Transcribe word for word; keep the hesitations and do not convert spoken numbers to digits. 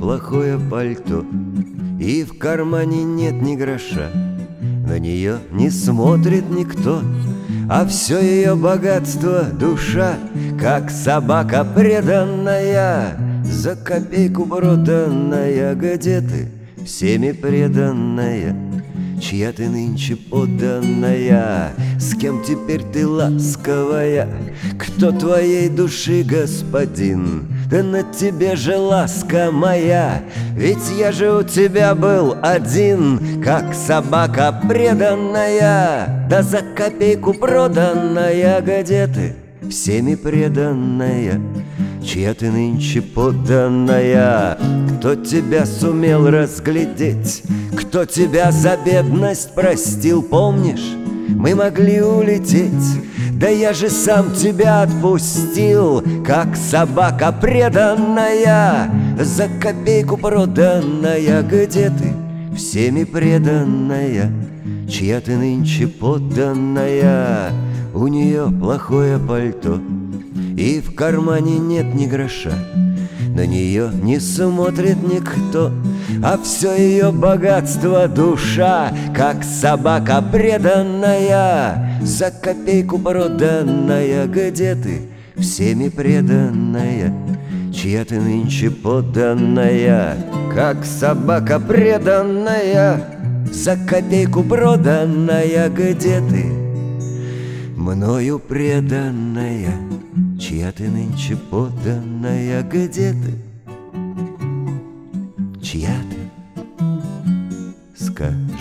плохое пальто, и в кармане нет ни гроша. На нее не смотрит никто, а все ее богатство — душа, как собака преданная, за копейку проданная. Где ты, всеми преданная? Чья ты нынче подданная? С кем теперь ты ласковая? Кто твоей души господин? Да на тебе же ласка моя, ведь я же у тебя был один, как собака преданная, да за копейку проданная. Где ты, всеми преданная? Чья ты нынче подданная? Кто тебя сумел разглядеть? Кто тебя за бедность простил? Помнишь, мы могли улететь, да я же сам тебя отпустил, как собака преданная, за копейку проданная. Где ты, всеми преданная? Чья ты нынче подданная? У нее плохое пальто, и в кармане нет ни гроша. На нее не смотрит никто, а все ее богатство — душа, как собака преданная, за копейку проданная. Где ты, всеми преданная? Чья ты нынче подданная? Как собака преданная, за копейку проданная. Где ты, мною преданная? Чья ты нынче подданная? Где ты? Чья ты? Скажи.